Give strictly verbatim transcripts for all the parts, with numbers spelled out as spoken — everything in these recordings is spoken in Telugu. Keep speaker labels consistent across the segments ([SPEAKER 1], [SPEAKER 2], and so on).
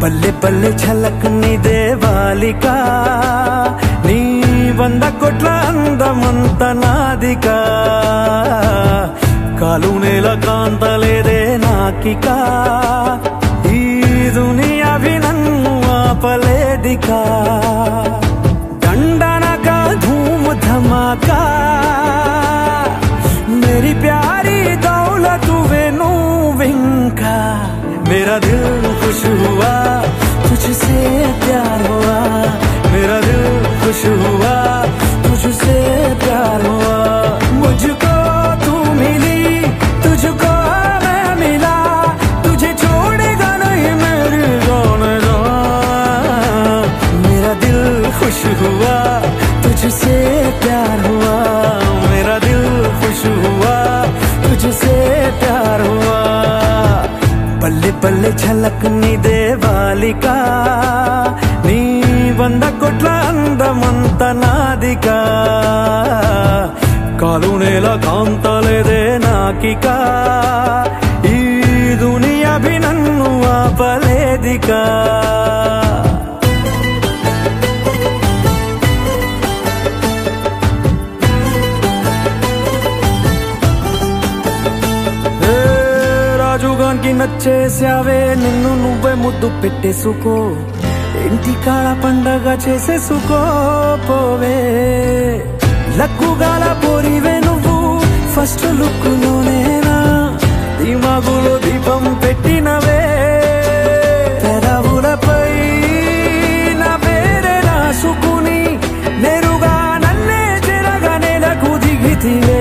[SPEAKER 1] పల్లె పల్లె ఛలక్ని దేవాలికా నీ వంద కోట్ల అందమంత నాదికా కాలు నేల కాంతలేదే నాకికా ఈ దునియావి నన్ను ఆపలేదికా దండనక ధూమ్ ధమాకా मेरी प्यारी दौलत वे नू विंका मेरा दिल खुश हुआ तुझसे प्यार हुआ मेरा दिल खुश हुआ तुझसे प्यार हुआ मुझको तू मिली तुझको मैं मिला तुझे छोड़ेगा नहीं मेरी जान जान मेरा दिल खुश हुआ तुझसे प्यार हुआ मेरा दिल खुश हुआ तुझसे प्यार हुआ पल्ले पल्ले छलकनी देवालिका नी వంద కోట్ల అందమంత నాదికా కాలు నేల కాంతలేదే నాకికా ఈ దునియావి నన్ను ఆపలేదికా రాజుగానికి నచ్చేసావే నిన్ను నువ్వే ముద్దు పెట్టేసుకో ఇంటి కాడ పండగ చేసేసుకో పోవే లక్కుగాల పోరివే నువ్వు ఫస్ట్ లుక్ లోనేనా దిమాగులో దీపం పెట్టినవే పెదవులపై నా పేరే రాసుకుని నేరుగా నన్నే చెరగా నెలకు దిగితివే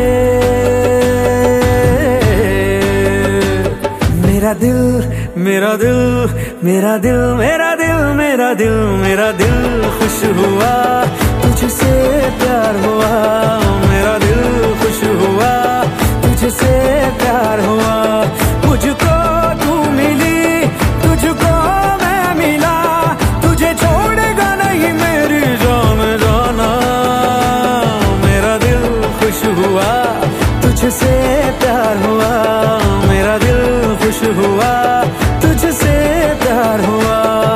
[SPEAKER 1] मेरा दिल मेरा दिल मेरा दिल मेरा दिल मेरा दिल मेरा दिल खुश हुआ तुझसे प्यार हुआ मेरा दिल खुश हुआ तुझसे प्यार हुआ मुझको तू मिली तुझको मैं मिला तुझे छोड़ेगा नहीं मेरी जान जाना मेरा दिल खुश हुआ तुझसे प्यार हुआ मेरा दिल खुश हुआ तुझसे प्यार हुआ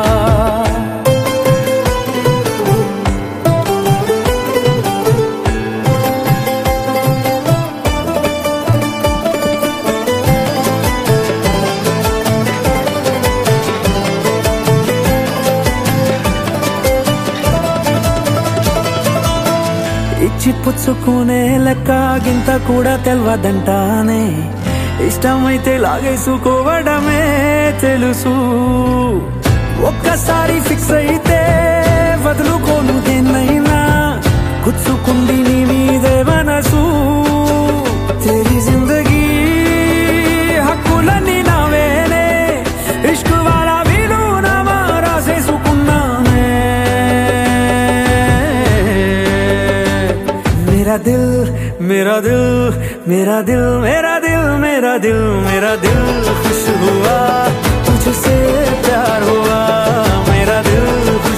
[SPEAKER 1] ఇచ్చి పుచ్చుకునే లెక్క గింత కూడా తెల్వదంటానే ఇష్టమైతే లాగేసుకోవడమే తెలుసు ఒక్కసారి ఫిక్స్ అయితే వదులుకోను దేన్నైనా గుచ్చుకుంది నీ మీదే మనసు తెరి జిందగీ హక్కులన్నీ నావేనే ఇష్క్ వాలా వీలు నామా రాసేసుకున్నానే मेरा दिल मेरा दिल मेरा दिल मेरा दिल मेरा दिल मेरा दिल खुश हुआ तुझसे प्यार हुआ मेरा दिल